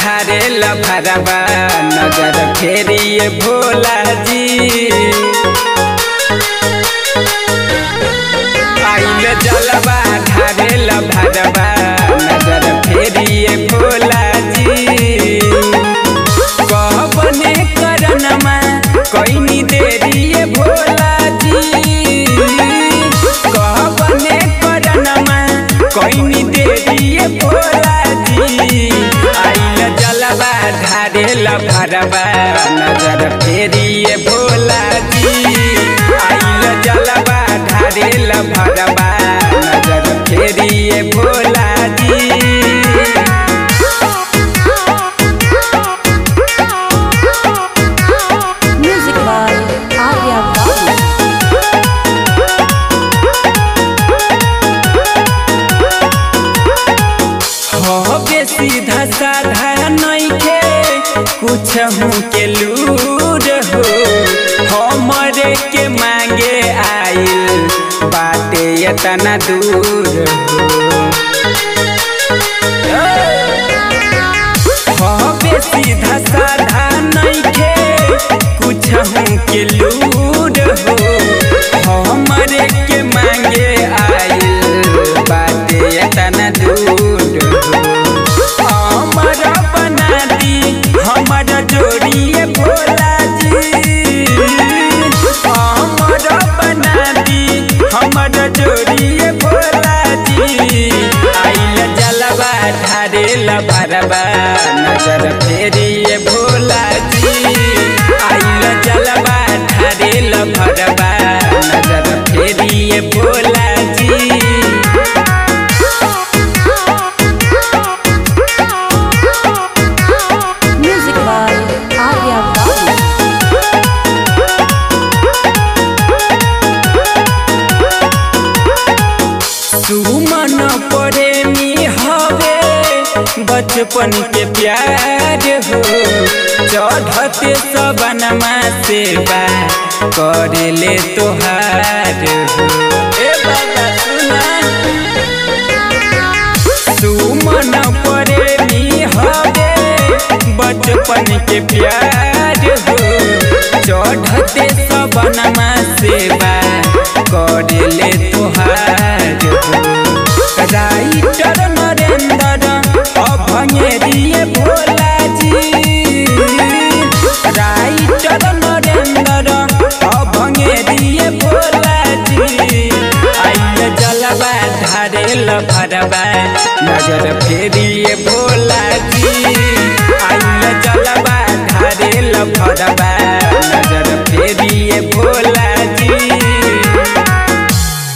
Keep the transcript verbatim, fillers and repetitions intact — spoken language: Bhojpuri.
ढारे लफरवा नजर फेरिए भोला जी। आइल जलवा ढारे लफरवा नजर फेरिए भोला जी। कहबने करनमा कइनी देरिए भोला जी। कहबने करनमा कइनी देरिए भोला जी। आइल जलवा ढारे लफरवा नजर फेरिए भोला जी। आइल जलवा ढारे लफरवा नजर फेरिए Bhola ji. Music by Arya Babu. हबे सीधा साधा नइखे कुछ हूँ के लूर हो। हमरे के मांगे आइल बाटे इतना दूर हो। हबे सीधा साधा नइखे कुछ हूँ के लूर हो। हमरे के मांगे आइल बाटे इतना दूर हो। हमरा बना दी हमरा जोड़िए भोला जी। हमरा बना दी हमरा जोड़िए भोला जी। आइल जलवा ढारे लफरवा नजर फेरिए भोला जी। आइल जलवा ढारे लफरवा नजर फेरिए Bhola ji. Music by Arya Babu. सुमन प्रेमी हवे बचपन के प्यार हो। चढ़ते सबनमा सेवा करे ले तोहार हो। ए बाबा सुना सुमन प्रेमी हवे बचपन के प्यार हो। चढ़ते सबनमा सेवा करे ले तोहार हो। राइटर नरेंद्र अभंगेरिए भोला जी। राइटर नरेंद्र अभंगेरिए भोला जी। आइल जलवा ढारे लफरवा नजर फेरिए भोला जी।